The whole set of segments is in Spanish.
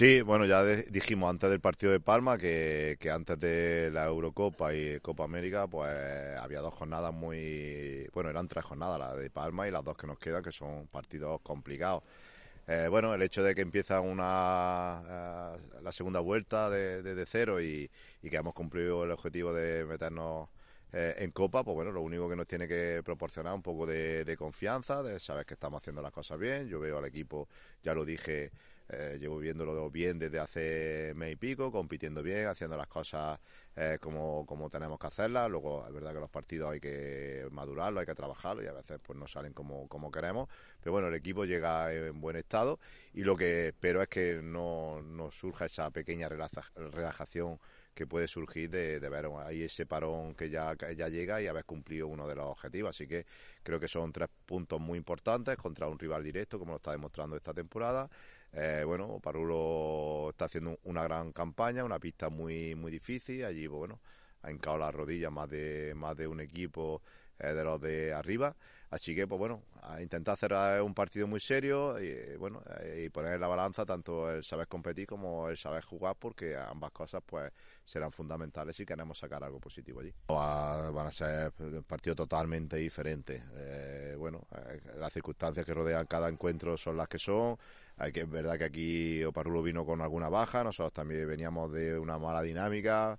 Sí, bueno, ya dijimos antes del partido de Palma que antes de la Eurocopa y Copa América pues había 2 jornadas bueno, eran 3 jornadas, la de Palma y las 2 que nos quedan, que son partidos complicados. Bueno, el hecho de que empieza la segunda vuelta de cero y que hemos cumplido el objetivo de meternos en Copa, pues bueno, lo único que nos tiene que proporcionar un poco de confianza, de saber que estamos haciendo las cosas bien. Yo veo al equipo, ya lo dije, llevo viéndolo bien desde hace mes y pico, compitiendo bien, haciendo las cosas como tenemos que hacerlas. Luego es verdad que los partidos hay que madurarlos, hay que trabajarlos y a veces pues no salen como queremos, pero bueno, el equipo llega en buen estado y lo que espero es que no surja esa pequeña relajación que puede surgir de ver ahí ese parón que ya llega y haber cumplido uno de los objetivos. Así que creo que son 3 puntos muy importantes contra un rival directo, como lo está demostrando esta temporada. Bueno, Parulo está haciendo una gran campaña, una pista muy muy difícil. Allí, bueno, ha hincado las rodillas más de un equipo de los de arriba. Así que, pues bueno, a intentar hacer un partido muy serio y, bueno, y poner en la balanza tanto el saber competir como el saber jugar, porque ambas cosas pues serán fundamentales si queremos sacar algo positivo allí. Van a ser partidos totalmente diferentes. Bueno, las circunstancias que rodean cada encuentro son las que son. Es verdad que aquí Oparrulo vino con alguna baja, nosotros también veníamos de una mala dinámica.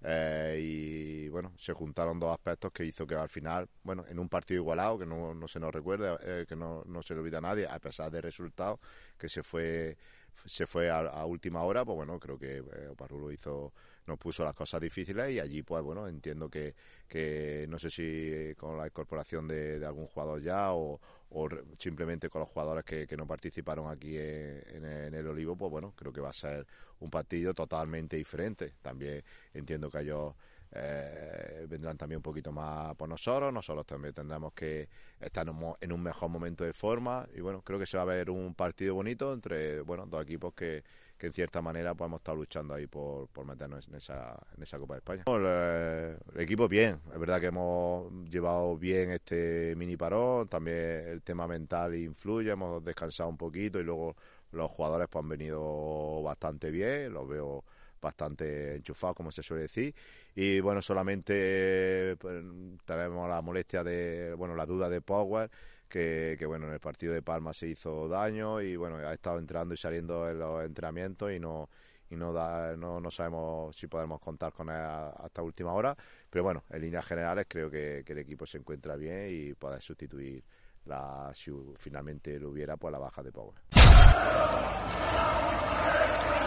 Y bueno, se juntaron 2 aspectos que hizo que al final, bueno, en un partido igualado, que no se nos recuerde, que no se le olvida a nadie, a pesar del resultado, que se fue a última hora, pues bueno, creo que Oparrulo nos puso las cosas difíciles y allí pues bueno, entiendo que no sé si con la incorporación de algún jugador ya o simplemente con los jugadores que no participaron aquí en el Olivo, pues bueno, creo que va a ser un partido totalmente diferente. También entiendo que ellos vendrán también un poquito más por nosotros también tendremos que estar en un mejor momento de forma y bueno, creo que se va a ver un partido bonito entre, bueno, 2 equipos que en cierta manera pues hemos estado luchando ahí por meternos en esa Copa de España. El equipo bien, es verdad que hemos llevado bien este mini parón, también el tema mental influye, hemos descansado un poquito y luego los jugadores pues han venido bastante bien, los veo bastante enchufados, como se suele decir, y bueno, solamente pues, tenemos la molestia la duda de Power, que bueno, en el partido de Palma se hizo daño y bueno, ha estado entrando y saliendo en los entrenamientos y no sabemos si podemos contar con él hasta última hora, pero bueno, en líneas generales creo que el equipo se encuentra bien y puede sustituir si finalmente lo hubiera, pues la baja de Power.